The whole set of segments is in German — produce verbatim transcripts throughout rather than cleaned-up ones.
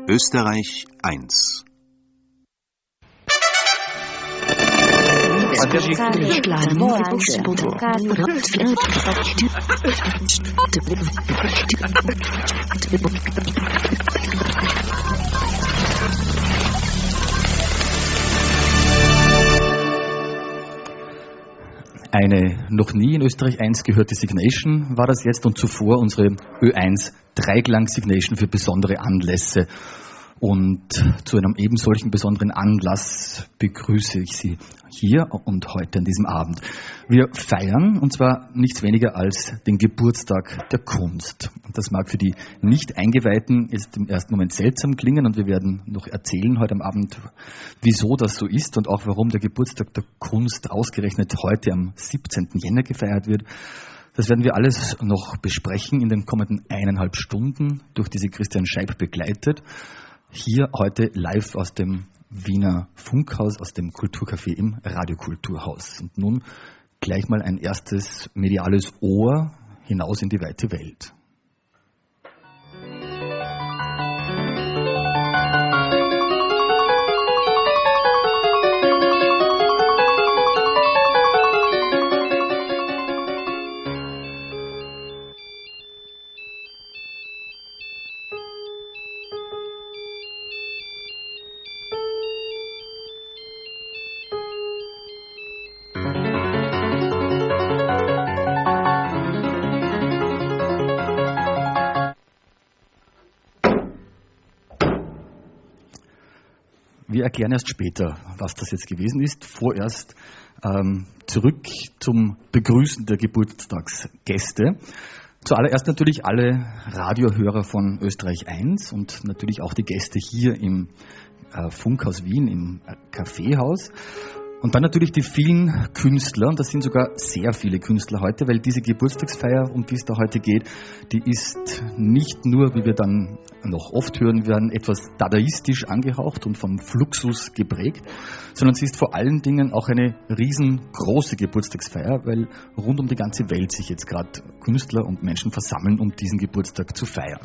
Österreich eins. Eine noch nie in Österreich eins gehörte Signation war das jetzt und zuvor unsere Ö eins Dreiklang-Signation für besondere Anlässe. Und zu einem eben solchen besonderen Anlass begrüße ich Sie hier und heute an diesem Abend. Wir feiern, und zwar nichts weniger als den Geburtstag der Kunst. Und das mag für die Nicht-Eingeweihten jetzt im ersten Moment seltsam klingen, und wir werden noch erzählen heute am Abend, wieso das so ist und auch warum der Geburtstag der Kunst ausgerechnet heute am siebzehnten Jänner gefeiert wird. Das werden wir alles noch besprechen in den kommenden eineinhalb Stunden durch diese Christian Scheib begleitet. Hier heute live aus dem Wiener Funkhaus, aus dem Kulturcafé im Radiokulturhaus. Und nun gleich mal ein erstes mediales Ohr hinaus in die weite Welt. Wir erklären erst später, was das jetzt gewesen ist. Vorerst ähm, zurück zum Begrüßen der Geburtstagsgäste. Zuallererst natürlich alle Radiohörer von Österreich eins und natürlich auch die Gäste hier im äh, Funkhaus Wien, im äh, Kaffeehaus. Und dann natürlich die vielen Künstler, und das sind sogar sehr viele Künstler heute, weil diese Geburtstagsfeier, um die es da heute geht, die ist nicht nur, wie wir dann noch oft hören werden, etwas dadaistisch angehaucht und von Fluxus geprägt, sondern sie ist vor allen Dingen auch eine riesengroße Geburtstagsfeier, weil rund um die ganze Welt sich jetzt gerade Künstler und Menschen versammeln, um diesen Geburtstag zu feiern.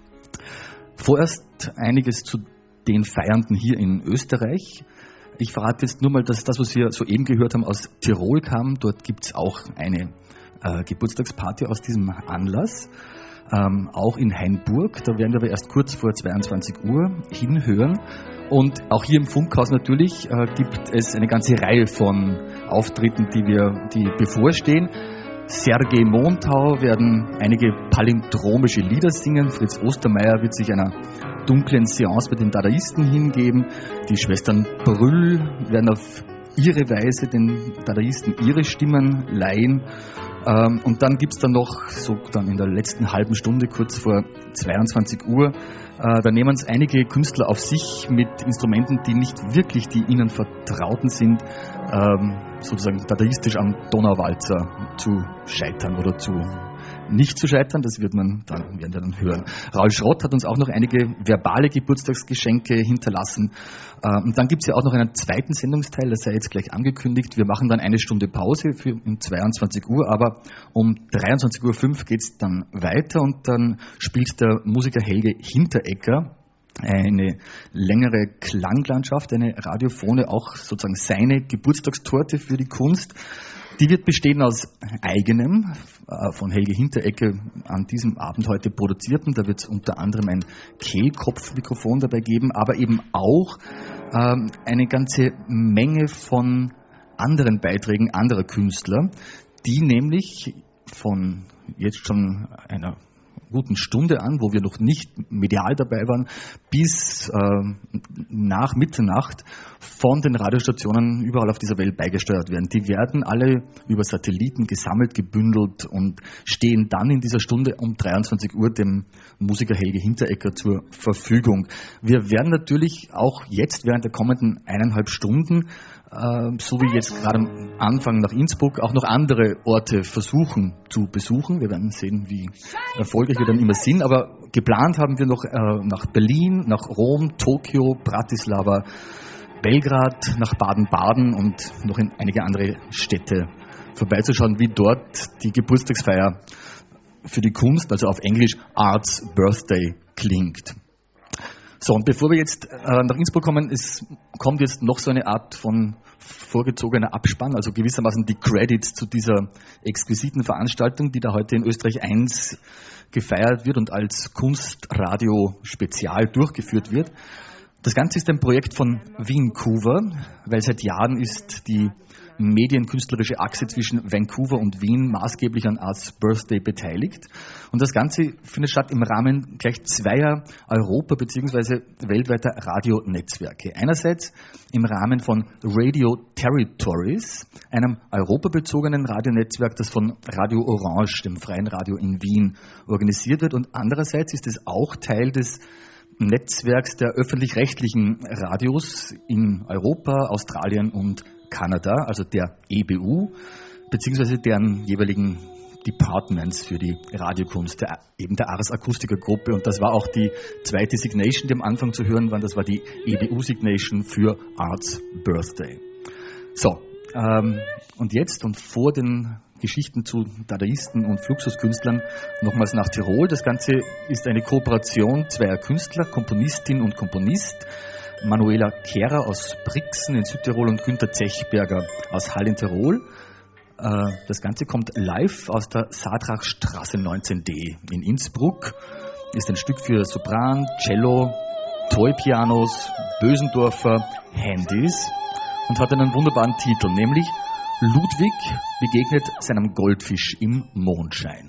Vorerst einiges zu den Feiernden hier in Österreich. Ich verrate jetzt nur mal, dass das, was wir soeben gehört haben, aus Tirol kam. Dort gibt es auch eine äh, Geburtstagsparty aus diesem Anlass. Ähm, auch in Hainburg. Da werden wir aber erst kurz vor zweiundzwanzig Uhr hinhören. Und auch hier im Funkhaus natürlich äh, gibt es eine ganze Reihe von Auftritten, die wir, die bevorstehen. Sergei Montau werden einige palindromische Lieder singen. Fritz Ostermeier wird sich einer dunklen Seance mit den Dadaisten hingeben. Die Schwestern Brüll werden auf ihre Weise den Dadaisten ihre Stimmen leihen. Ähm, und dann gibt es dann noch, so dann in der letzten halben Stunde, kurz vor zweiundzwanzig Uhr, äh, da nehmen es einige Künstler auf sich mit Instrumenten, die nicht wirklich die ihnen vertrauten sind, ähm, sozusagen dadaistisch am Donauwalzer zu scheitern oder zu nicht zu scheitern, das wird man dann, werden wir dann hören. Raul Schrott hat uns auch noch einige verbale Geburtstagsgeschenke hinterlassen. Und dann gibt es ja auch noch einen zweiten Sendungsteil, das sei jetzt gleich angekündigt. Wir machen dann eine Stunde Pause für um zweiundzwanzig Uhr, aber um dreiundzwanzig Uhr fünf geht es dann weiter und dann spielt der Musiker Helge Hinteregger eine längere Klanglandschaft, eine radiophone, auch sozusagen seine Geburtstagstorte für die Kunst. Die wird bestehen aus eigenem, äh, von Helge Hinteregger an diesem Abend heute produzierten. Da wird es unter anderem ein Kehlkopfmikrofon dabei geben, aber eben auch ähm, eine ganze Menge von anderen Beiträgen anderer Künstler, die nämlich von jetzt schon einer guten Stunde an, wo wir noch nicht medial dabei waren, bis äh, nach Mitternacht von den Radiostationen überall auf dieser Welt beigesteuert werden. Die werden alle über Satelliten gesammelt, gebündelt und stehen dann in dieser Stunde um dreiundzwanzig Uhr dem Musiker Helge Hinteregger zur Verfügung. Wir werden natürlich auch jetzt während der kommenden eineinhalb Stunden, äh, so wie jetzt gerade am Anfang nach Innsbruck, auch noch andere Orte versuchen zu besuchen. Wir werden sehen, wie erfolgreich wir dann immer sind, aber geplant haben wir noch äh, nach Berlin, nach Rom, Tokio, Bratislava, Belgrad, nach Baden-Baden und noch in einige andere Städte vorbeizuschauen, wie dort die Geburtstagsfeier für die Kunst, also auf Englisch Art's Birthday, klingt. So, und bevor wir jetzt äh, nach Innsbruck kommen, es kommt jetzt noch so eine Art von vorgezogener Abspann, also gewissermaßen die Credits zu dieser exquisiten Veranstaltung, die da heute in Österreich eins gefeiert wird und als Kunstradio Spezial durchgeführt wird. Das Ganze ist ein Projekt von Vancouver, weil seit Jahren ist die medienkünstlerische Achse zwischen Vancouver und Wien maßgeblich an Arts Birthday beteiligt. Und das Ganze findet statt im Rahmen gleich zweier Europa- bzw. weltweiter Radionetzwerke. Einerseits im Rahmen von Radio Territories, einem europabezogenen Radionetzwerk, das von Radio Orange, dem freien Radio in Wien, organisiert wird. Und andererseits ist es auch Teil des Netzwerks der öffentlich-rechtlichen Radios in Europa, Australien und Kanada, also der E B U, beziehungsweise deren jeweiligen Departments für die Radiokunst, der, eben der Ars Acustica Gruppe. Und das war auch die zweite Signation, die am Anfang zu hören war. Das war die E B U Signation für Arts Birthday. So, ähm, und jetzt und vor den Geschichten zu Dadaisten und Fluxuskünstlern nochmals nach Tirol. Das Ganze ist eine Kooperation zweier Künstler, Komponistin und Komponist, Manuela Kehrer aus Brixen in Südtirol und Günter Zechberger aus Hall in Tirol. Das Ganze kommt live aus der Sadrachstraße neunzehn D in Innsbruck. Ist ein Stück für Sopran, Cello, Toy-Pianos, Bösendorfer, Handys und hat einen wunderbaren Titel, nämlich Ludwig begegnet seinem Goldfisch im Mondschein.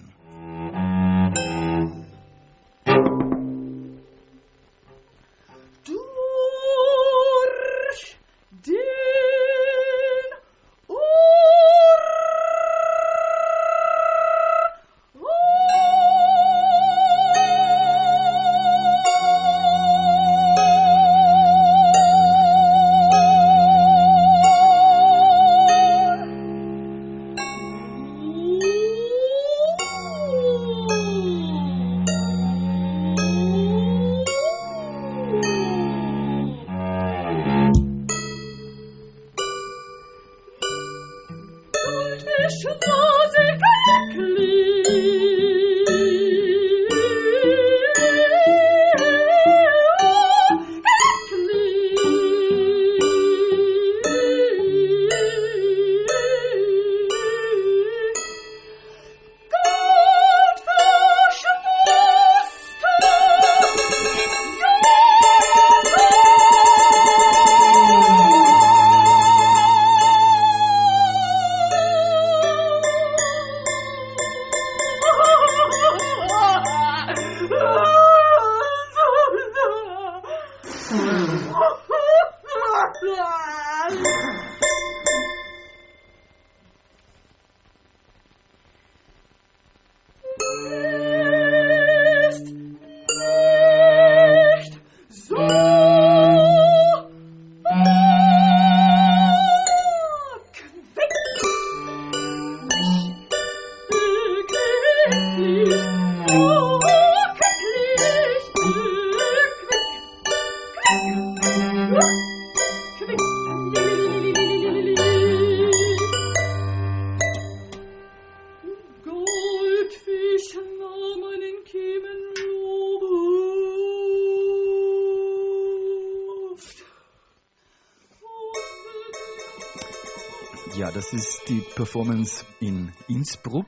Ja, das ist die Performance in Innsbruck.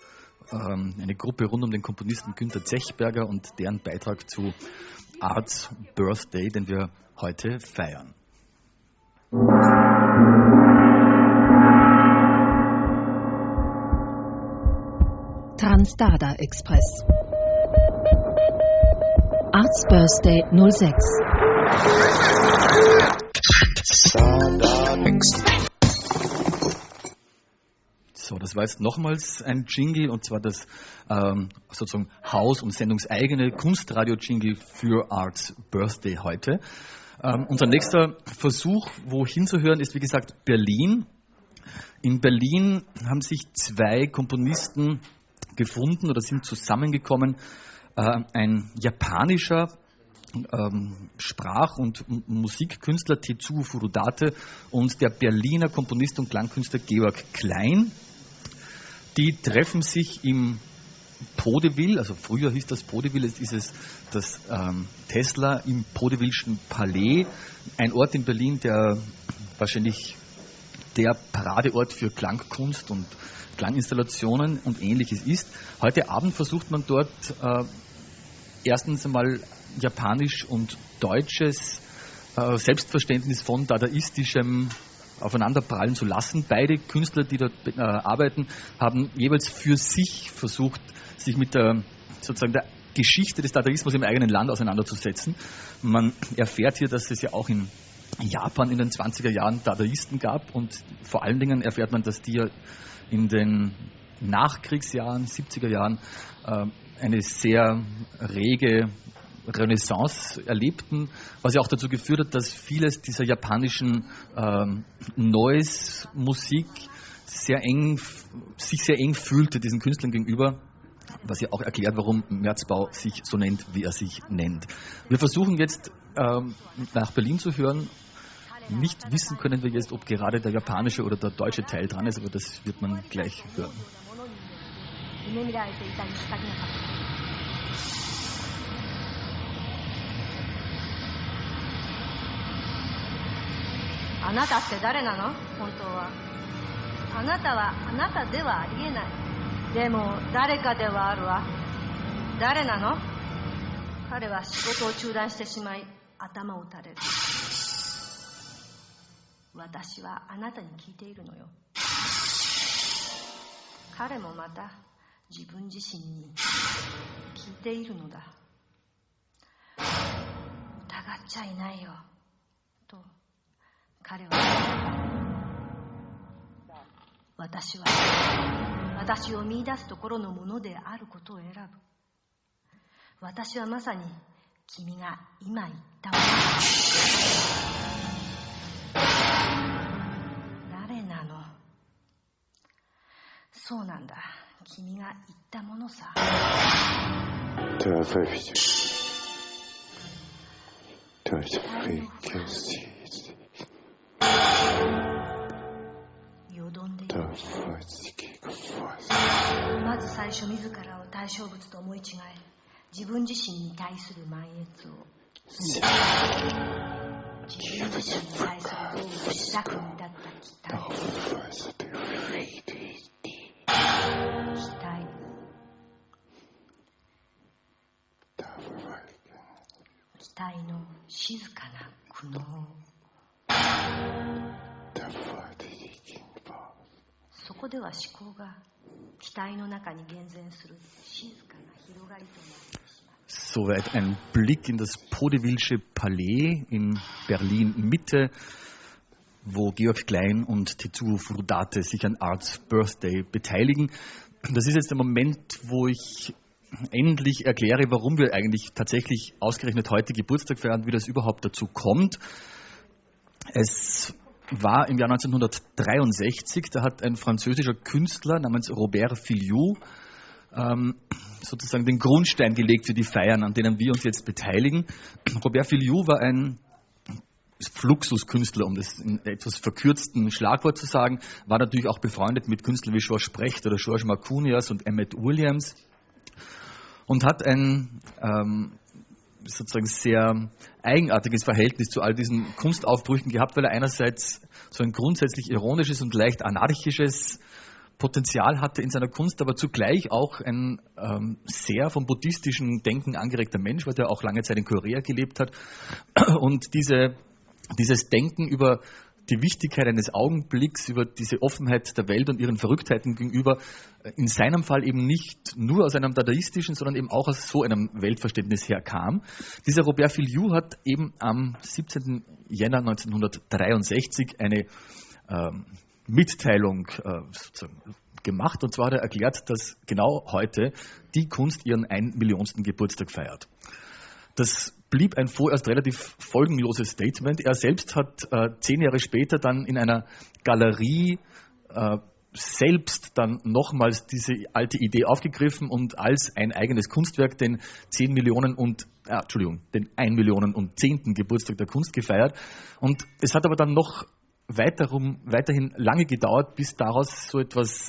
Ähm, eine Gruppe rund um den Komponisten Günter Zechberger und deren Beitrag zu Arts Birthday, den wir heute feiern. Transdada Express. Arts Birthday null sechs. So, das war jetzt nochmals ein Jingle, und zwar das ähm, sozusagen Haus- und sendungseigene Kunstradio-Jingle für Arts Birthday heute. Ähm, unser nächster Versuch, wohin zu hören, ist wie gesagt Berlin. In Berlin haben sich zwei Komponisten gefunden oder sind zusammengekommen. Äh, ein japanischer ähm, Sprach- und M- Musikkünstler Tetsuo Furudate und der Berliner Komponist und Klangkünstler Georg Klein. Die treffen sich im Podeville, also früher hieß das Podeville, jetzt ist es das ähm, Tesla im Podevilleschen Palais, ein Ort in Berlin, der wahrscheinlich der Paradeort für Klangkunst und Klanginstallationen und Ähnliches ist. Heute Abend versucht man dort äh, erstens einmal japanisch und deutsches äh, Selbstverständnis von dadaistischem aufeinanderprallen zu lassen. Beide Künstler, die dort äh, arbeiten, haben jeweils für sich versucht, sich mit der, sozusagen der Geschichte des Dadaismus im eigenen Land auseinanderzusetzen. Man erfährt hier, dass es ja auch in Japan in den zwanziger Jahren Dadaisten gab und vor allen Dingen erfährt man, dass die ja in den Nachkriegsjahren, siebziger Jahren, äh, eine sehr rege Renaissance erlebten, was ja auch dazu geführt hat, dass vieles dieser japanischen ähm, Noise-Musik sehr eng, sich sehr eng fühlte diesen Künstlern gegenüber, was ja auch erklärt, warum Merzbau sich so nennt, wie er sich nennt. Wir versuchen jetzt ähm, nach Berlin zu hören. Nicht wissen können wir jetzt, ob gerade der japanische oder der deutsche Teil dran ist, aber das wird man gleich hören. あなたって誰なの？本当は。あなたはあなたではありえない。でも誰かではあるわ。誰なの？彼は仕事を中断してしまい頭を打たれる。私はあなたに聞いているのよ。彼もまた自分自身に聞いているのだ。疑っちゃいないよと彼は言った。私は私を見出すところのものであることを選ぶ。私はまさに君が今言ったものだ。誰なの？そうなんだ。君が言ったものさ。 Der Pfeifchen. Der Frequency. よどんでいる。 Der Frequency. まず最初自らを対象物と思い違え、自分自身に対する満悦を、自分自身に対する動物したくんだった期待。期待。期待の静かな苦悩。そこでは思考が期待の中に厳然する静かな広がりとなってしまう。 Soweit ein Blick in das Podevillesche Palais in Berlin-Mitte, wo Georg Klein und Tetsuo Furudate sich an Art's Birthday beteiligen. Das ist jetzt der Moment, wo ich endlich erkläre, warum wir eigentlich tatsächlich ausgerechnet heute Geburtstag feiern, wie das überhaupt dazu kommt. Es war im Jahr neunzehnhundertdreiundsechzig, da hat ein französischer Künstler namens Robert Filliou ähm, sozusagen den Grundstein gelegt für die Feiern, an denen wir uns jetzt beteiligen. Robert Filliou war ein Fluxuskünstler, um das in etwas verkürzten Schlagwort zu sagen, war natürlich auch befreundet mit Künstlern wie Georges Brecht oder Georges Marcunias und Emmett Williams und hat ein ähm, sozusagen sehr eigenartiges Verhältnis zu all diesen Kunstaufbrüchen gehabt, weil er einerseits so ein grundsätzlich ironisches und leicht anarchisches Potenzial hatte in seiner Kunst, aber zugleich auch ein ähm, sehr vom buddhistischen Denken angeregter Mensch, weil er auch lange Zeit in Korea gelebt hat. Und diese, dieses Denken über die Wichtigkeit eines Augenblicks, über diese Offenheit der Welt und ihren Verrücktheiten gegenüber, in seinem Fall eben nicht nur aus einem dadaistischen, sondern eben auch aus so einem Weltverständnis herkam. Dieser Robert Filliou hat eben am siebzehnten Jänner neunzehnhundertdreiundsechzig eine ähm, Mitteilung äh, sozusagen gemacht, und zwar hat er erklärt, dass genau heute die Kunst ihren ein Millionsten Geburtstag feiert. Das blieb ein vorerst relativ folgenloses Statement. Er selbst hat äh, zehn Jahre später dann in einer Galerie äh, selbst dann nochmals diese alte Idee aufgegriffen und als ein eigenes Kunstwerk den zehn Millionen und äh, Entschuldigung, den ein Millionen und zehnten Geburtstag der Kunst gefeiert. Und es hat aber dann noch weiterum, weiterhin lange gedauert, bis daraus so etwas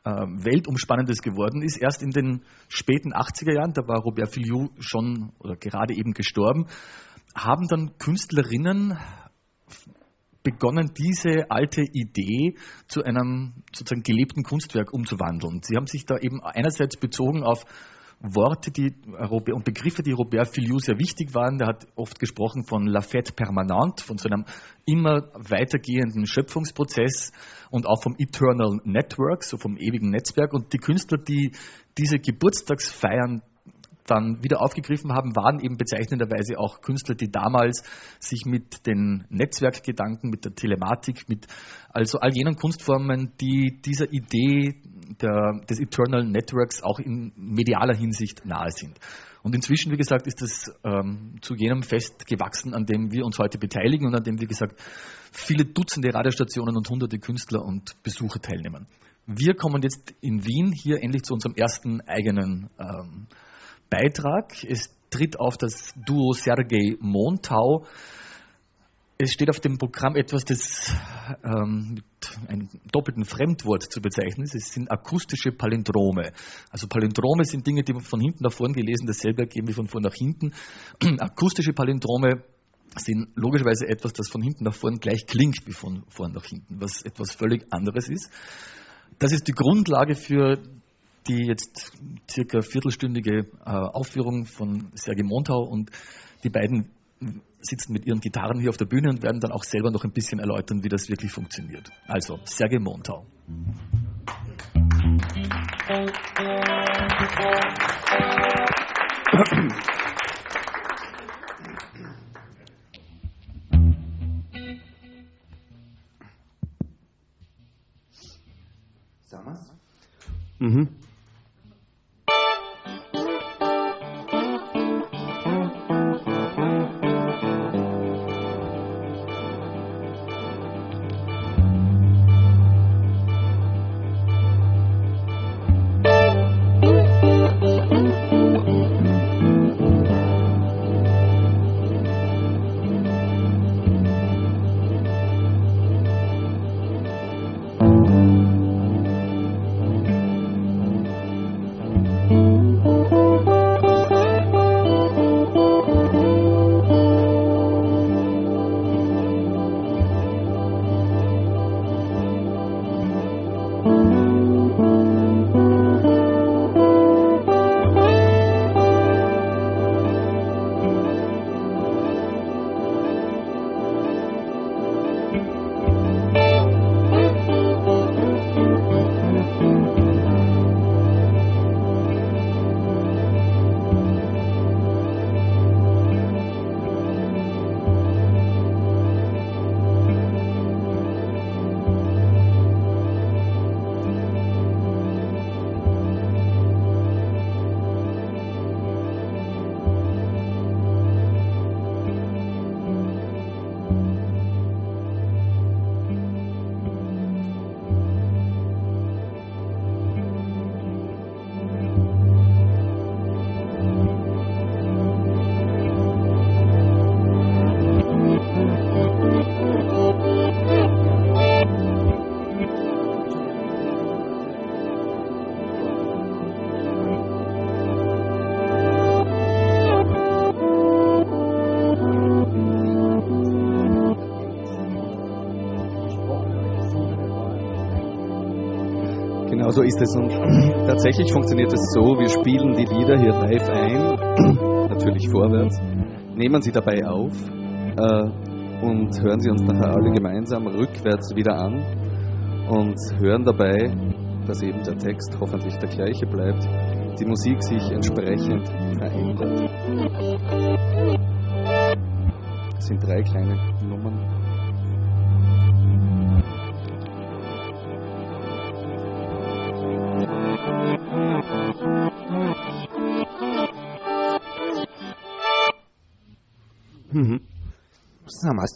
äh, Weltumspannendes geworden ist. Erst in den späten achtziger Jahren, da war Robert Filiou schon oder gerade eben gestorben, haben dann Künstlerinnen begonnen, diese alte Idee zu einem sozusagen gelebten Kunstwerk umzuwandeln. Sie haben sich da eben einerseits bezogen auf Worte die, und Begriffe, die Robert Filiou sehr wichtig waren. Der hat oft gesprochen von la fête permanente, von so einem immer weitergehenden Schöpfungsprozess und auch vom Eternal Network, so vom ewigen Netzwerk. Und die Künstler, die diese Geburtstagsfeiern dann wieder aufgegriffen haben, waren eben bezeichnenderweise auch Künstler, die damals sich mit den Netzwerkgedanken, mit der Telematik, mit also all jenen Kunstformen, die dieser Idee der, des Eternal Networks auch in medialer Hinsicht nahe sind. Und inzwischen, wie gesagt, ist es ähm, zu jenem Fest gewachsen, an dem wir uns heute beteiligen und an dem, wie gesagt, viele Dutzende Radiostationen und hunderte Künstler und Besucher teilnehmen. Wir kommen jetzt in Wien hier endlich zu unserem ersten eigenen ähm, Beitrag. Es tritt auf das Duo Sergei Montau. Es steht auf dem Programm etwas, das ähm, mit einem doppelten Fremdwort zu bezeichnen ist. Es sind akustische Palindrome. Also Palindrome sind Dinge, die von hinten nach vorn gelesen, dasselbe ergeben wie von vorn nach hinten. Akustische Palindrome sind logischerweise etwas, das von hinten nach vorn gleich klingt wie von vorn nach hinten, was etwas völlig anderes ist. Das ist die Grundlage für die jetzt circa viertelstündige äh, Aufführung von Sergei Montau, und die beiden sitzen mit ihren Gitarren hier auf der Bühne und werden dann auch selber noch ein bisschen erläutern, wie das wirklich funktioniert. Also, Sergei Montau. Mhm. Genau so ist es, und tatsächlich funktioniert es so: Wir spielen die Lieder hier live ein, natürlich vorwärts, nehmen sie dabei auf äh, und hören sie uns nachher alle gemeinsam rückwärts wieder an und hören dabei, dass eben der Text hoffentlich der gleiche bleibt, die Musik sich entsprechend verändert. Das sind drei kleine Nummern. Mhm. Самость.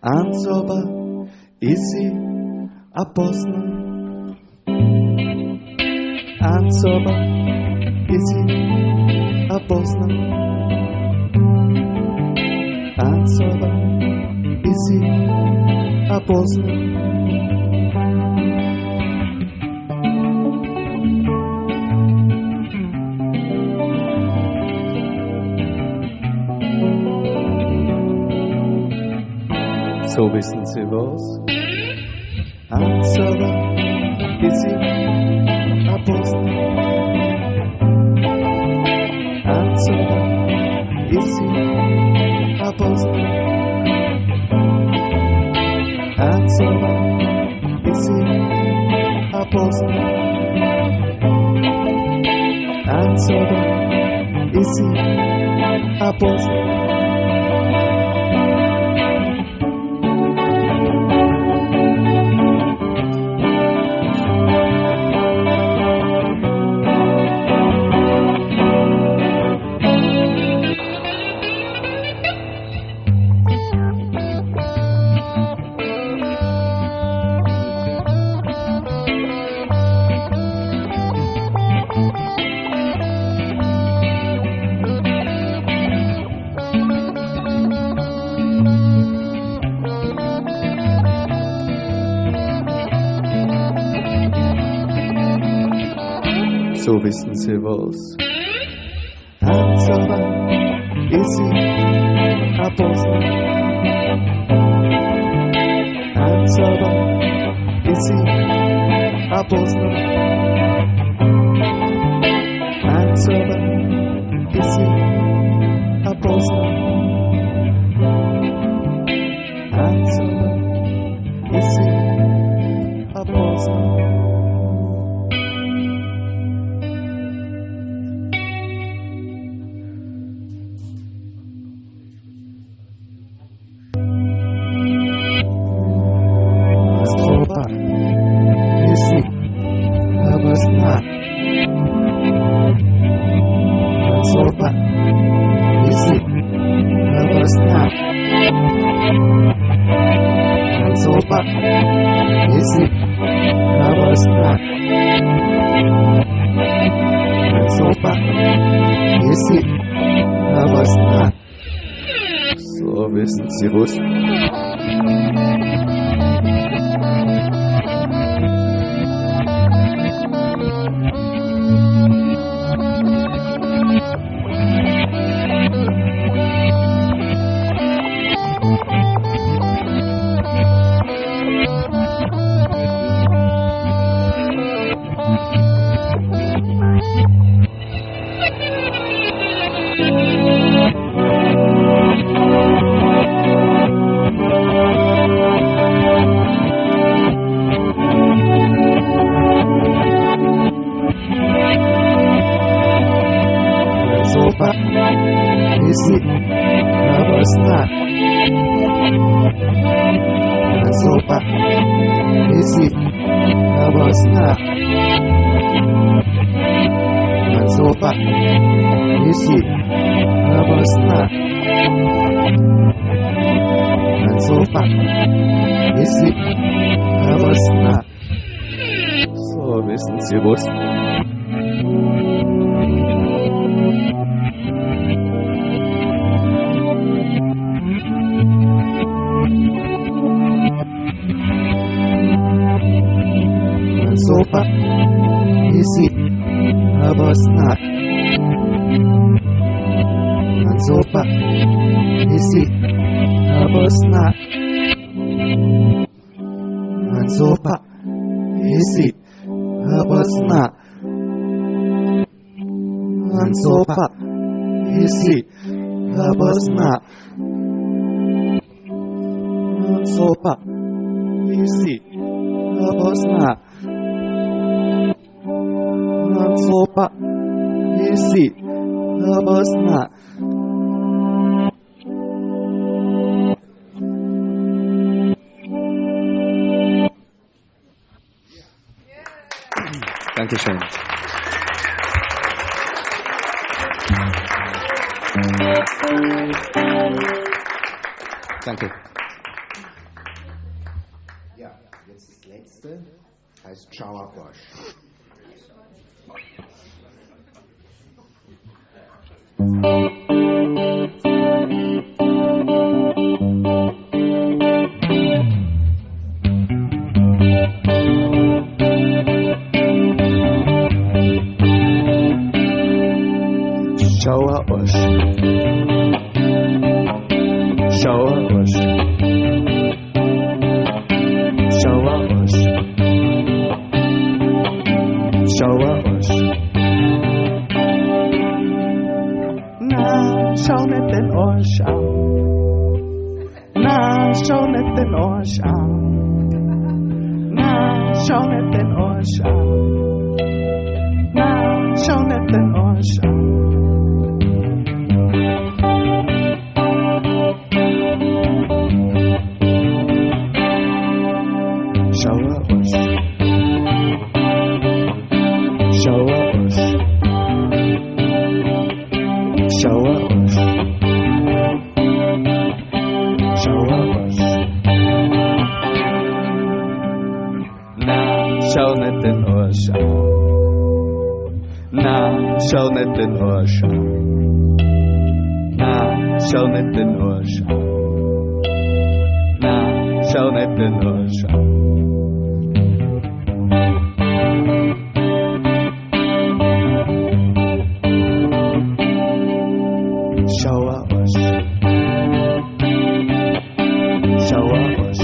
Ansoba, easy, a Bosna. Ansoba, easy, a Bosna. Ansoba, easy, a Bosna. So wissen Sie was? Ansoba, easy, a Bosna. Ansoba, easy, a Bosna. Ansoba, easy, a Bosna. Ansoba, easy, a Bosna. So wissen Sie was? Ansoba, easy, a Bosna. Ansoba, easy, a Bosna. Ansoba, easy, a Bosna. Ansoba, easy, a Bosna. So wissen Sie was? Easy, a Bosna. Ansoba, easy, a Bosna. Ansoba, easy, a Bosna. Ansoba, easy, a Bosna. So wissen Sie was? Ansoba, easy, a Bosna. Ansoba, easy, a Bosna. Ansoba, easy, a Bosna. Ansoba, easy, a Bosna. Ansoba, easy, a Bosna. Ansoba, easy, a Bosna. Dankeschön. Danke. Ja, jetzt das letzte, heißt Shower Wash. Shower Wash. Shower Wash. Shower Wash. Shower Wash. Na, schau nicht den Arsch an. Na, schau nicht den Arsch an. Na, schau nicht den Arsch an. Na, schau nicht den Arsch an. Shower Wash. Shower Wash. Shower Wash. Shower Wash. Na, schau nicht den Arsch an. Na, schau nicht den Arsch an. Na, schau nicht den Arsch an. Na, schau nicht den Arsch an. Shower Wash. Shower Wash.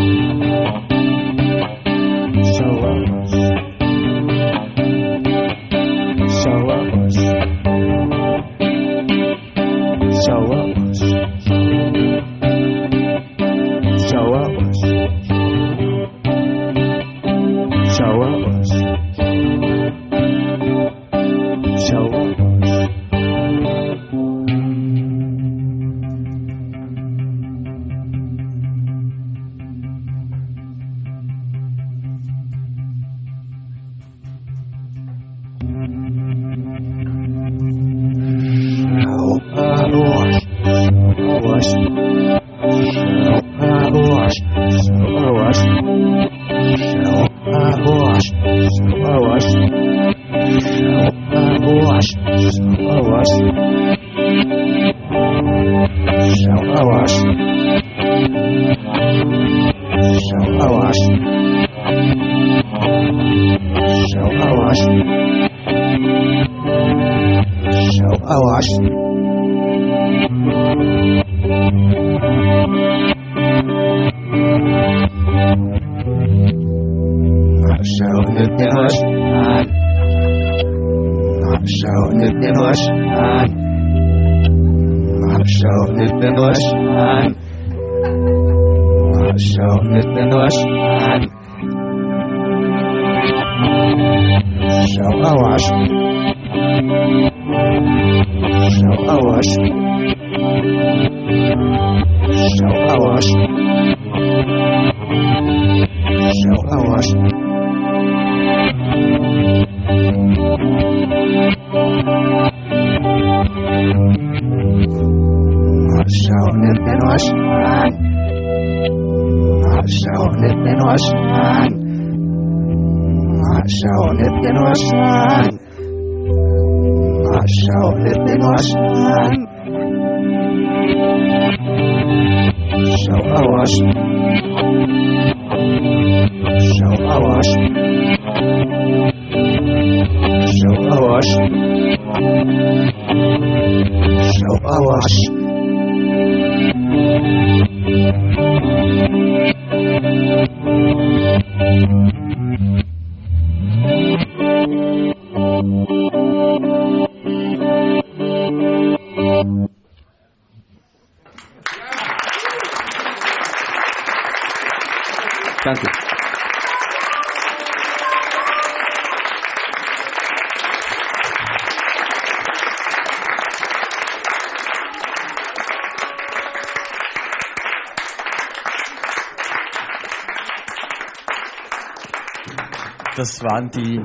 Shower Wash. Shower Wash. Shower Wash. Shower Wash. Shower Wash. Shower Wash. Danke. Das waren die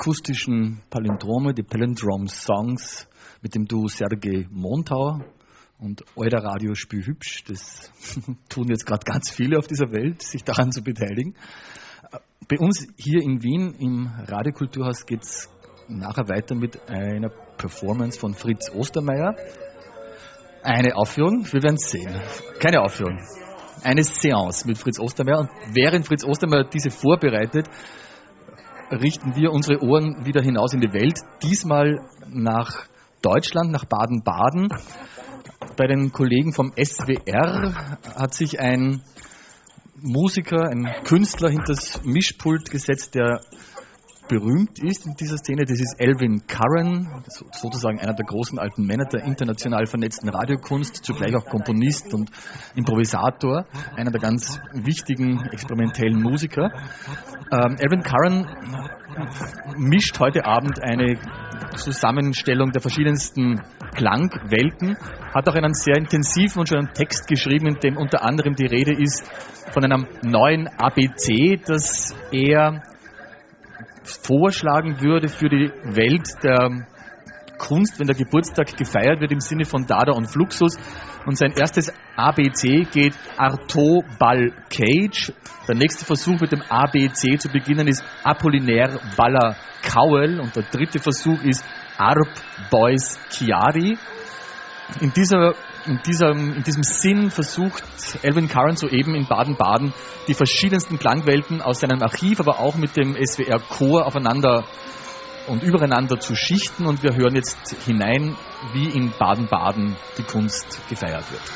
akustischen Palindrome, die Palindrome Songs mit dem Duo Sergei Montauer Und Euer Radio spiel hübsch, das tun jetzt gerade ganz viele auf dieser Welt, sich daran zu beteiligen. Bei uns hier in Wien im Radiokulturhaus geht es nachher weiter mit einer Performance von Fritz Ostermeier. Eine Aufführung, wir werden es sehen. Keine Aufführung, eine Seance mit Fritz Ostermeier. Und während Fritz Ostermeier diese vorbereitet, richten wir unsere Ohren wieder hinaus in die Welt. Diesmal nach Deutschland, nach Baden-Baden. Bei den Kollegen vom S W R hat sich ein Musiker, ein Künstler hinter das Mischpult gesetzt, der berühmt ist in dieser Szene. Das ist Alvin Curran, sozusagen einer der großen alten Männer der international vernetzten Radiokunst, zugleich auch Komponist und Improvisator, einer der ganz wichtigen experimentellen Musiker. Ähm, Alvin Curran mischt heute Abend eine Zusammenstellung der verschiedensten Klangwelten, hat auch einen sehr intensiven und schönen Text geschrieben, in dem unter anderem die Rede ist von einem neuen A B C, das er vorschlagen würde für die Welt der Kunst, wenn der Geburtstag gefeiert wird im Sinne von Dada und Fluxus. Und sein erstes A B C geht Artaud Ball Cage. Der nächste Versuch mit dem A B C zu beginnen ist Apollinaire Baller Cowell. Und der dritte Versuch ist Arp Boys Chiari. In, dieser, in, dieser, in diesem Sinn versucht Alvin Curran soeben in Baden-Baden die verschiedensten Klangwelten aus seinem Archiv, aber auch mit dem S W R-Chor aufeinander und übereinander zu schichten. Und wir hören jetzt hinein, wie in Baden-Baden die Kunst gefeiert wird.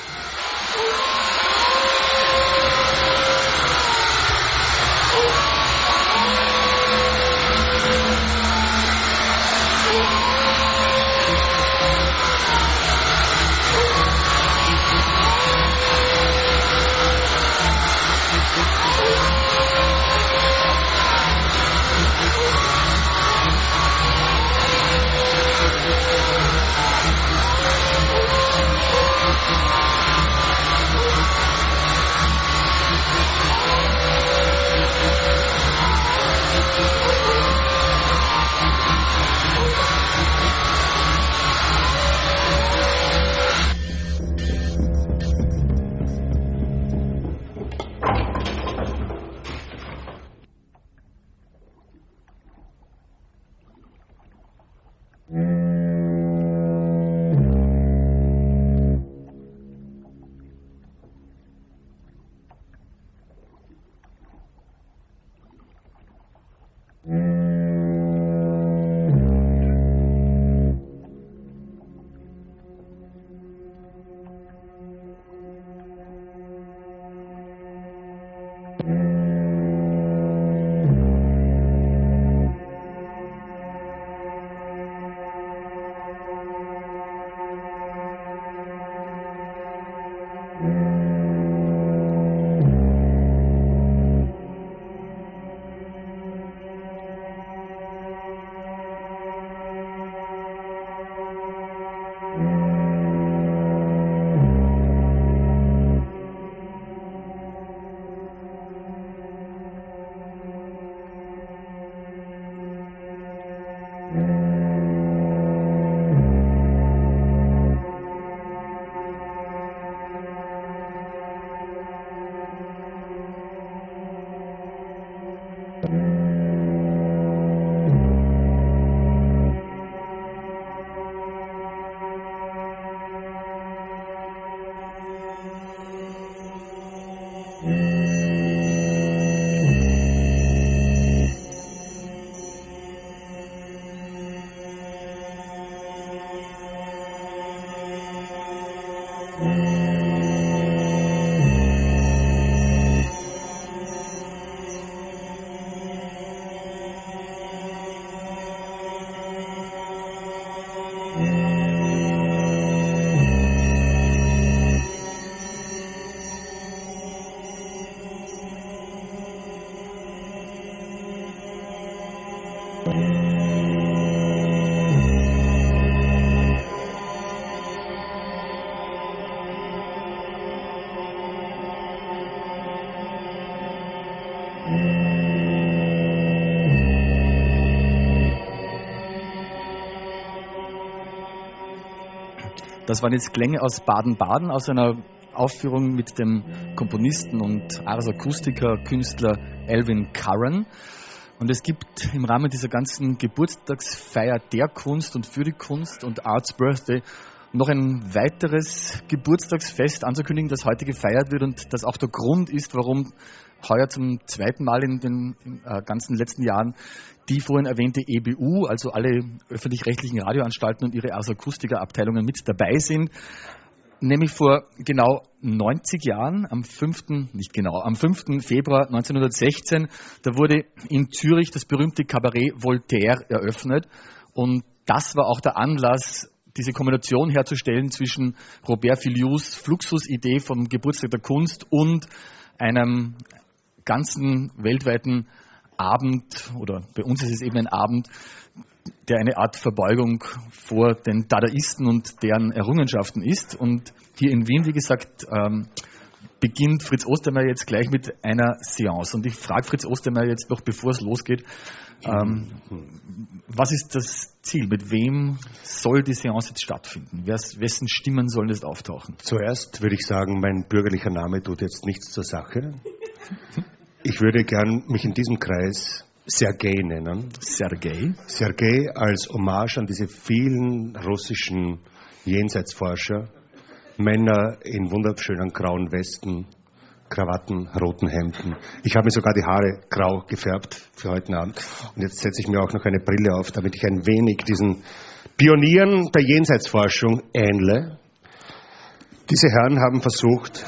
Das waren jetzt Klänge aus Baden-Baden, aus einer Aufführung mit dem Komponisten und Ars Acustica Künstler Alvin Curran. Und es gibt im Rahmen dieser ganzen Geburtstagsfeier der Kunst und für die Kunst und Arts Birthday noch ein weiteres Geburtstagsfest anzukündigen, das heute gefeiert wird und das auch der Grund ist, warum heuer zum zweiten Mal in den äh, ganzen letzten Jahren die vorhin erwähnte E B U, also alle öffentlich-rechtlichen Radioanstalten und ihre Ars Acustica-Abteilungen mit dabei sind. Nämlich vor genau neunzig Jahren, am fünften, nicht genau, am fünften Februar neunzehnhundertsechzehn, da wurde in Zürich das berühmte Kabarett Voltaire eröffnet. Und das war auch der Anlass, diese Kombination herzustellen zwischen Robert Filius Fluxus-Idee vom Geburtstag der Kunst und einem ganzen weltweiten Abend, oder bei uns ist es eben ein Abend, der eine Art Verbeugung vor den Dadaisten und deren Errungenschaften ist. Und hier in Wien, wie gesagt, ähm, beginnt Fritz Ostermeier jetzt gleich mit einer Seance. Und ich frage Fritz Ostermeier jetzt noch, bevor es losgeht, ähm, was ist das Ziel? Mit wem soll die Seance jetzt stattfinden? Wers, wessen Stimmen sollen jetzt auftauchen? Zuerst würde ich sagen, mein bürgerlicher Name tut jetzt nichts zur Sache. Ich würde gern mich in diesem Kreis Sergei nennen. Sergei? Sergei als Hommage an diese vielen russischen Jenseitsforscher, Männer in wunderschönen grauen Westen, Krawatten, roten Hemden. Ich habe mir sogar die Haare grau gefärbt für heute Abend. Und jetzt setze ich mir auch noch eine Brille auf, damit ich ein wenig diesen Pionieren der Jenseitsforschung ähnle. Diese Herren haben versucht,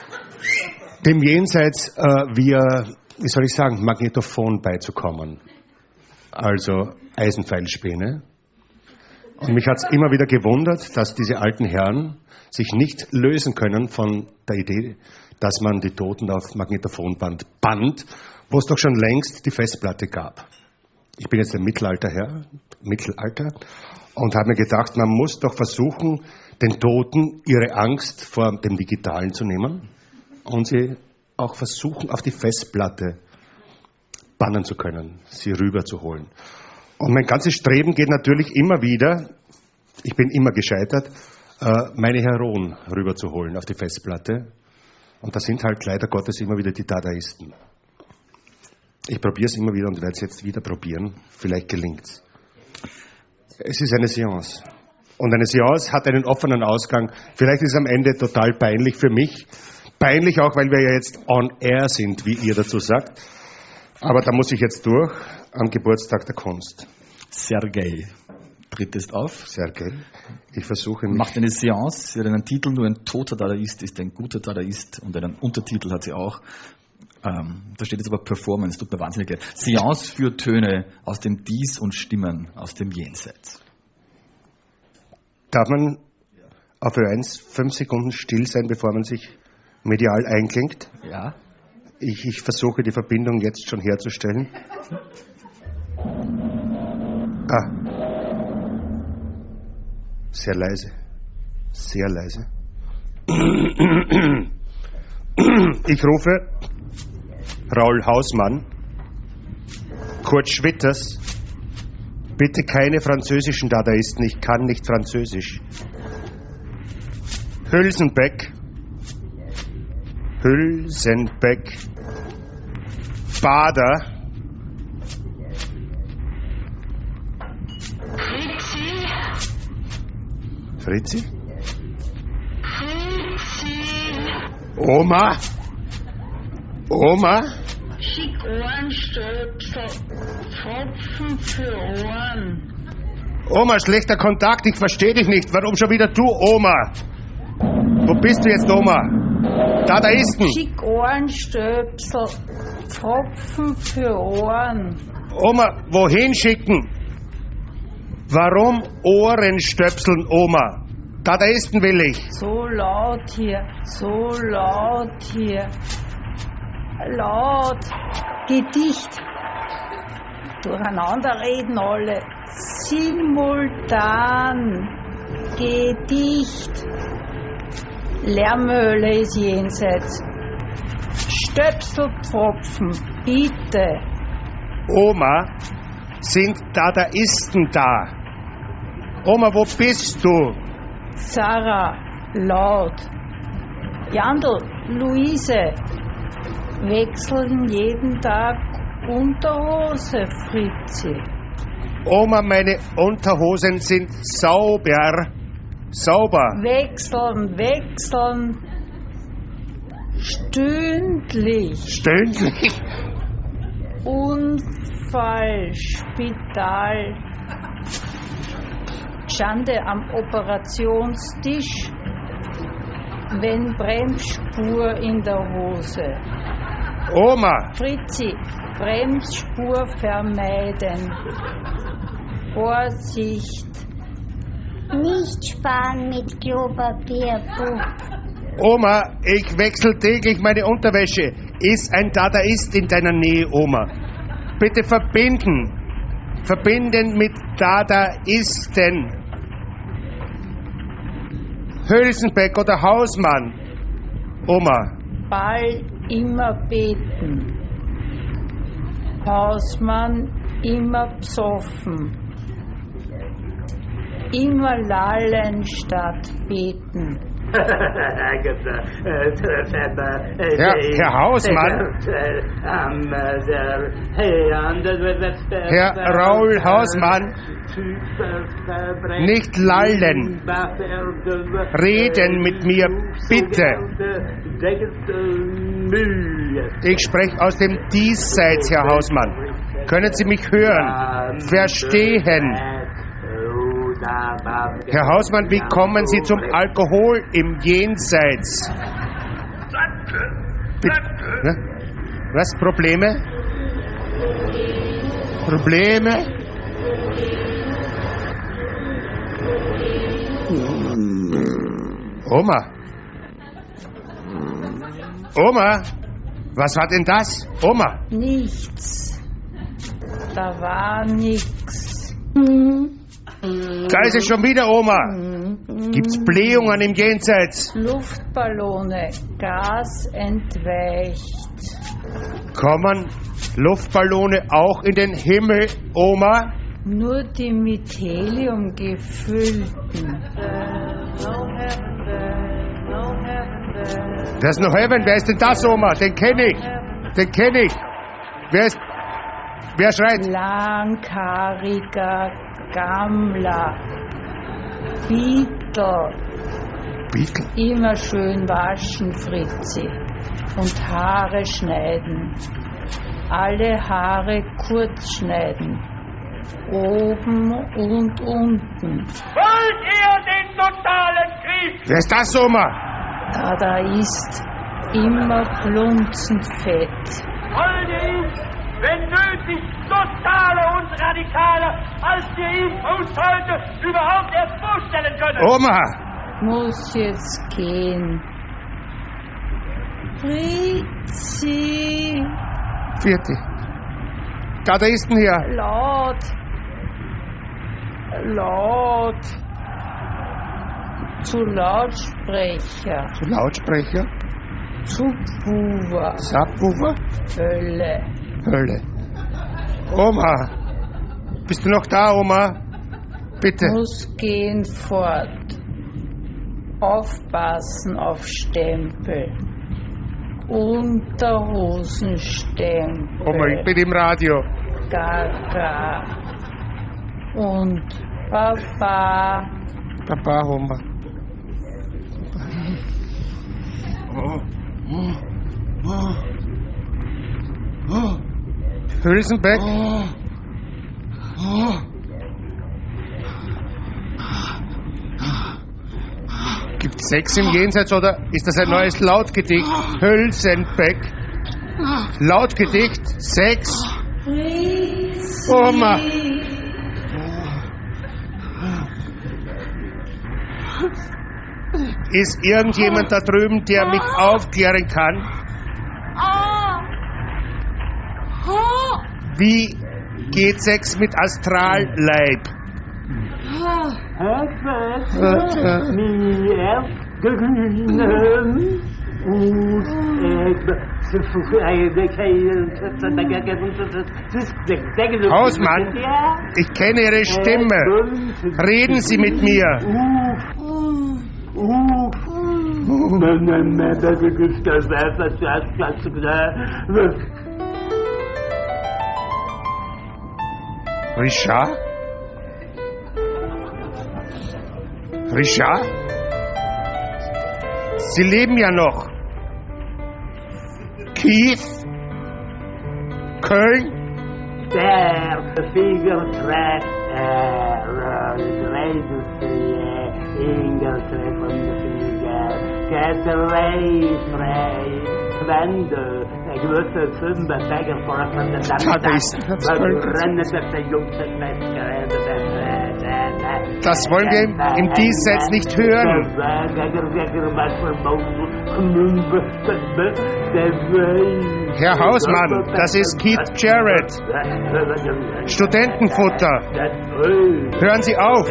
dem Jenseits äh, via, wie soll ich sagen, Magnetophon beizukommen. Also Eisenpfeilspäne. Und mich hat es immer wieder gewundert, dass diese alten Herren sich nicht lösen können von der Idee, dass man die Toten auf Magnetophonband band, wo es doch schon längst die Festplatte gab. Ich bin jetzt ein Mittelalterherr, Mittelalter, und habe mir gedacht, man muss doch versuchen, den Toten ihre Angst vor dem Digitalen zu nehmen und sie auch versuchen, auf die Festplatte bannen zu können, sie rüberzuholen. Und mein ganzes Streben geht natürlich immer wieder, ich bin immer gescheitert, meine Heroen rüberzuholen auf die Festplatte. Und das sind halt leider Gottes immer wieder die Dadaisten. Ich probiere es immer wieder und werde es jetzt wieder probieren. Vielleicht gelingt's. Es ist eine Seance. Und eine Seance hat einen offenen Ausgang. Vielleicht ist es am Ende total peinlich für mich. Peinlich auch, weil wir ja jetzt on air sind, wie ihr dazu sagt. Aber da muss ich jetzt durch am Geburtstag der Kunst. Sergei tritt es auf. Sergei. Ich versuche mich... Macht eine Seance. Sie hat einen Titel, nur ein toter Dadaist ist ein guter Dadaist. Und einen Untertitel hat sie auch. Ähm, da steht jetzt aber Performance, tut mir wahnsinnig leid. Seance für Töne aus dem Dies und Stimmen aus dem Jenseits. Darf man auf Ö eins fünf Sekunden still sein, bevor man sich medial einklingt? Ja. Ich, ich versuche die Verbindung jetzt schon herzustellen. Ah. Sehr leise. Sehr leise. Ich rufe Raul Hausmann, Kurt Schwitters, bitte keine französischen Dadaisten, ich kann nicht Französisch. Hülsenbeck, Hülsenbeck, Bader, Fritzi? Oma? Oma? Schick Ohrenstöpsel, Pfropfen für Ohren. Oma, schlechter Kontakt, ich verstehe dich nicht. Warum schon wieder du, Oma? Wo bist du jetzt, Oma? Dadaisten. Schick Ohrenstöpsel, Pfropfen für Ohren. Oma, wohin schicken? Warum Ohrenstöpseln, Oma? Dadaisten will ich. So laut hier, so laut hier. Laut. Gedicht. Durcheinander reden alle. Simultan. Gedicht. Lärmhöhle ist jenseits. Stöpselpfropfen, bitte. Oma, sind Dadaisten da? Oma, wo bist du? Sarah, laut. Jandl, Luise, wechseln jeden Tag Unterhose, Fritzi. Oma, meine Unterhosen sind sauber. Sauber. Wechseln, wechseln. Stündlich. Stündlich. Unfall, Spital. Schande am Operationstisch. Wenn Bremsspur in der Hose. Oma. Fritzi, Bremsspur vermeiden. Vorsicht. Nicht sparen mit Klopapier, Bub. Oma, ich wechsle täglich meine Unterwäsche. Ist ein Dadaist in deiner Nähe, Oma? Bitte verbinden. Verbinden mit Dadaisten. Hülsenbeck oder Hausmann. Oma. Ball immer beten. Hausmann immer psoffen. Immer lallen statt beten. Herr, Herr Hausmann. Herr Raul Hausmann. Nicht lallen. Reden mit mir, bitte. Ich spreche aus dem Diesseits, Herr Hausmann. Können Sie mich hören? Verstehen? Herr Hausmann, wie kommen Sie zum Alkohol im Jenseits? Bitte? Was? Probleme? Probleme? Oma? Oma? Was war denn das? Oma? Nichts. Da war nichts. Da ist es schon wieder, Oma. Gibt's Blähungen im Jenseits? Luftballone, Gas entweicht. Kommen Luftballone auch in den Himmel, Oma? Nur die mit Helium gefüllten. Das ist noch Heaven. Wer ist denn das, Oma? Den kenne ich. Den kenne ich. Wer ist... Wer schreit? Langhaariger Gammler. Beetle. Beetle? Immer schön waschen, Fritzi. Und Haare schneiden. Alle Haare kurz schneiden. Oben und unten. Wollt ihr den totalen Krieg? Wer ist das, Oma? Da, da ist immer plunzenfett. Wollt ihr ihn, wenn nötig, totaler und radikaler, als wir ihn uns heute überhaupt erst vorstellen können? Oma! Muss jetzt gehen. Fritzi! Vierte. Dadaisten hier. Laut. Laut. Zu Lautsprecher. Zu Lautsprecher? Subwoofer. Subwoofer? Hölle. Hölle. Oma. Bist du noch da, Oma? Bitte. Muss gehen fort. Aufpassen auf Stempel. Unterhosenstempel. Oma, ich bin im Radio. Gaga. Und Papa. Papa, Oma. Oh, oh, oh, oh. Hülsenbeck? Oh, oh. Gibt's Sex im Jenseits oder ist das ein neues Lautgedicht? Hülsenbeck. Lautgedicht? Sex? Oma. Ist irgendjemand da drüben, der mich aufklären kann? Wie geht Sex mit Astralleib? Hausmann, ich kenne Ihre Stimme. Reden Sie mit mir. Richard? Richard? Sie leben ja noch. Kiew? Köln? Der Fliegertreff, Ingeltreff von der Flieger, Getterei, Wende, der gewisse Zünder, Bäger vor von der Das wollen wir im Diesseits nicht hören. Herr Hausmann, das ist Keith Jarrett. Studentenfutter. Hören Sie auf.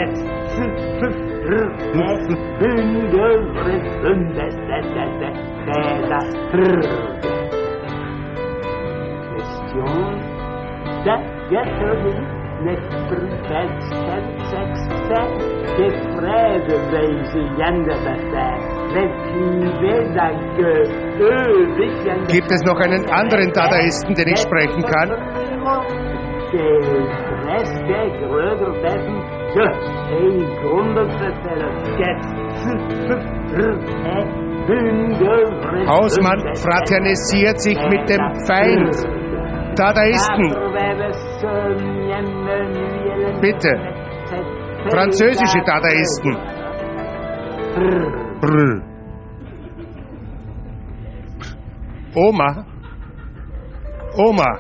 Gibt es noch einen anderen Dadaisten, den ich sprechen kann? Hausmann fraternisiert sich mit dem Feind. Dadaisten. Bitte. Französische Dadaisten. Brr. Oma. Oma.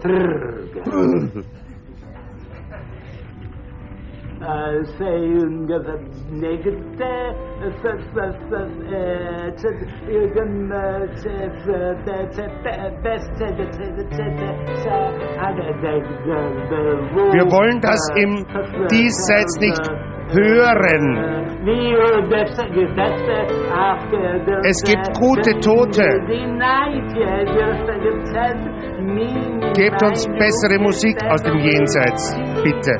Wir wollen das im Diesseits nicht hören. Es gibt gute Tote. Gebt uns bessere Musik aus dem Jenseits, bitte.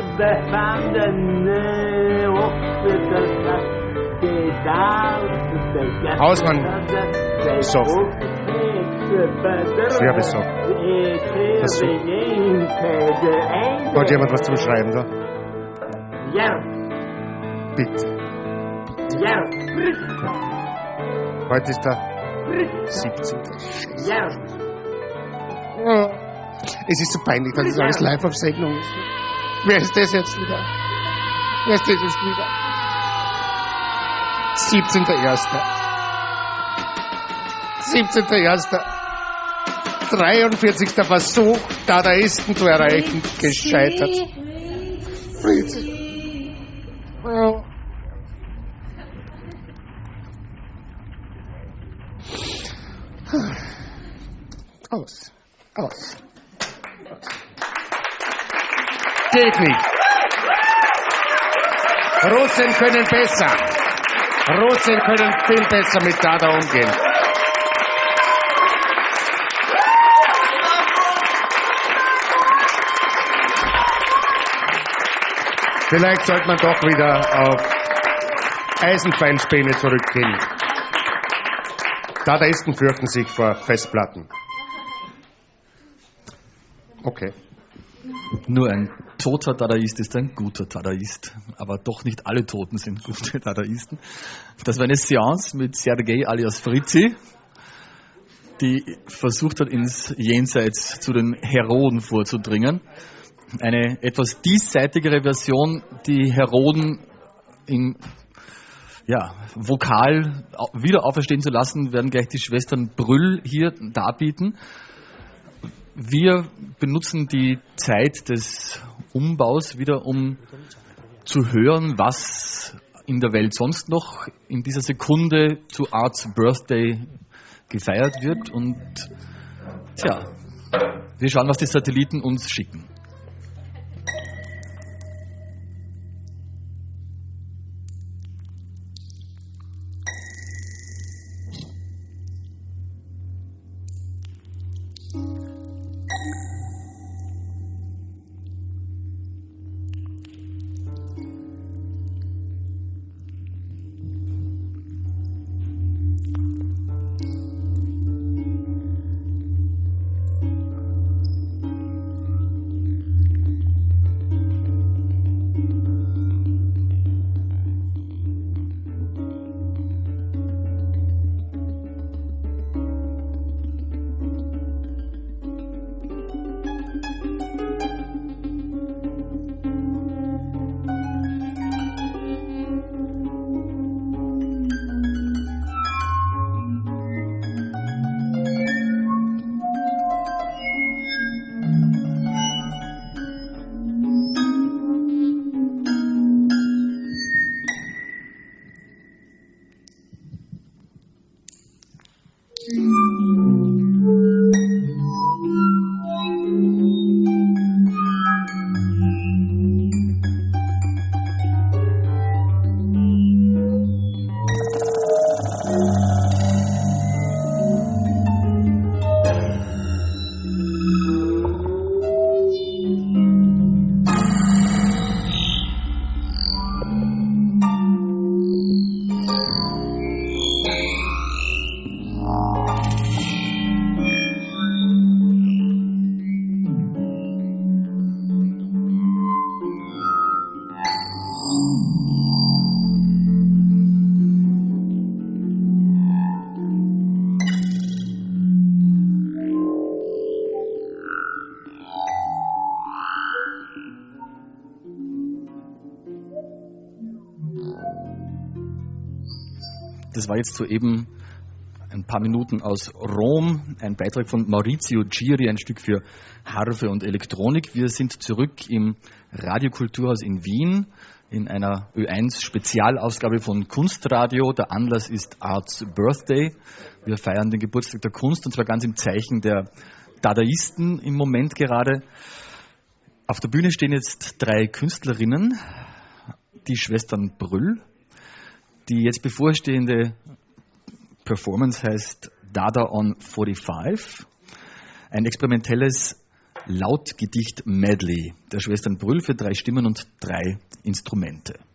Hausmann, soft. Schwer besoffen. Versuch. Wollt jemand was zum Schreiben da? Ja. Bitte. Ja. Heute ist der siebzehnte Ja. Oh. Es ist so peinlich, dass das alles live auf Sendung ist. Wer ist das jetzt wieder? Wer ist das jetzt wieder? siebzehnter erster siebzehnter erster dreiundvierzigster Versuch, Dadaisten zu erreichen, gescheitert. Friede. Oh. Aus. Aus. Geht nicht. Russen können besser. Russen können viel besser mit Dada umgehen. Vielleicht sollte man doch wieder auf Eisenbeinspäne zurückgehen. Dadaisten fürchten sich vor Festplatten. Okay. Nur ein toter Dadaist ist ein guter Dadaist. Aber doch nicht alle Toten sind gute Dadaisten. Das war eine Seance mit Sergei alias Fritzi, die versucht hat, ins Jenseits zu den Heroden vorzudringen. Eine etwas diesseitigere Version, die Heroden in ja, Vokal wieder auferstehen zu lassen, werden gleich die Schwestern Brüll hier darbieten. Wir benutzen die Zeit des Umbaus wieder, um zu hören, was in der Welt sonst noch in dieser Sekunde zu Arts Birthday gefeiert wird. Und tja, wir schauen, was die Satelliten uns schicken. Das war jetzt soeben ein paar Minuten aus Rom, ein Beitrag von Maurizio Giri, ein Stück für Harfe und Elektronik. Wir sind zurück im Radiokulturhaus in Wien in einer Ö eins Spezialausgabe von Kunstradio. Der Anlass ist Arts Birthday. Wir feiern den Geburtstag der Kunst und zwar ganz im Zeichen der Dadaisten im Moment gerade. Auf der Bühne stehen jetzt drei Künstlerinnen, die Schwestern Brüll. Die jetzt bevorstehende Performance heißt Dada on fünfundvierzig, ein experimentelles Lautgedicht-Medley der Schwestern Brüll für drei Stimmen und drei Instrumente.